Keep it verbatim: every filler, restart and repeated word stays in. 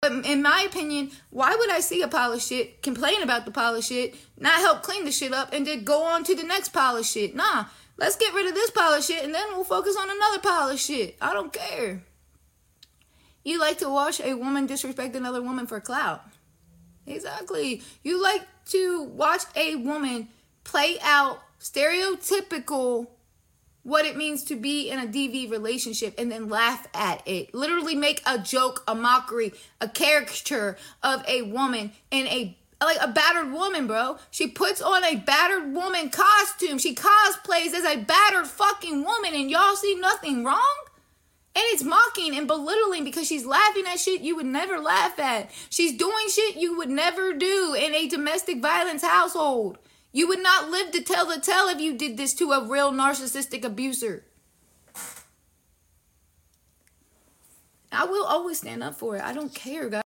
But in my opinion, why would I see a pile of shit, complain about the pile of shit, not help clean the shit up, and then go on to the next pile of shit? Nah, let's get rid of this pile of shit, and then we'll focus on another pile of shit. I don't care. You like to watch a woman disrespect another woman for clout. Exactly. You like to watch a woman play out stereotypical what it means to be in a D V relationship and then laugh at it. Literally make a joke, a mockery, a caricature of a woman in a, like a battered woman, bro. She puts on a battered woman costume. She cosplays as a battered fucking woman, and y'all see nothing wrong? And it's mocking and belittling because she's laughing at shit you would never laugh at. She's doing shit you would never do in a domestic violence household. You would not live to tell the tale if you did this to a real narcissistic abuser. I will always stand up for it. I don't care, guys.